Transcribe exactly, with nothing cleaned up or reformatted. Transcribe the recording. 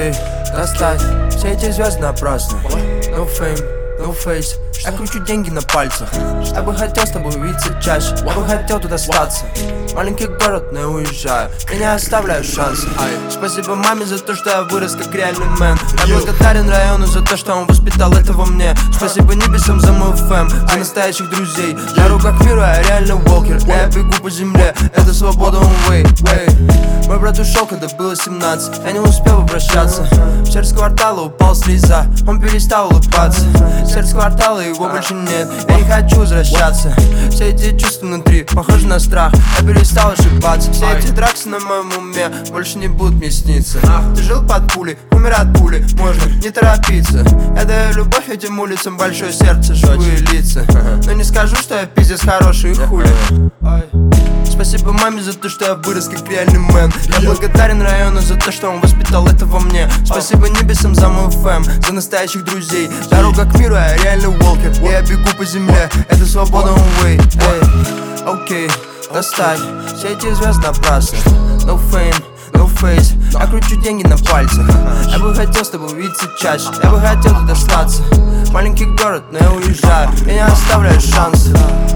Окей, достать все эти звезды напрасно. No fame, no face. Я кручу деньги на пальцах. Я бы хотел с тобой увидеться чаще. Я бы хотел тут остаться. Маленький город, но я уезжаю. Я не оставляю шанса. Спасибо маме за то, что я вырос как реальный мэн. Я благодарен району за то, что он воспитал этого мне. Спасибо небесам за мой фэм, за настоящих друзей. Дорога к миру, я реально волкер. Я бегу по земле, это свобода, он way, way. Мой брат ушел, когда было семнадцать. Я не успел обращаться. В сердце квартала упал слеза. Он перестал улыбаться. Сердце квартала, его больше нет. Я не хочу возвращаться. Все эти чувства внутри похожи на страх. Я перестал ошибаться. Все эти драксы на моем уме больше не будут мне сниться. Ты жил под пулей, умер от пули. Можно не торопиться. Я даю любовь этим улицам, большое сердце, живые лица. Но не скажу, что я пиздец хороший и хули. Спасибо маме за то, что я вырос как реальный мэн. Я благодарен району за то, что он воспитал это во мне. Спасибо небесам за мой фэм, за настоящих друзей. Дорога к миру, я реально волкер. Я бегу по земле, это свобода, он way. Окей, достать все эти звезды напрасно. No fame, no face. Я кручу деньги на пальцах. Я бы хотел с тобой увидеться чаще. Я бы хотел тут остаться. Маленький город, но я уезжаю. Я не оставляю шанс.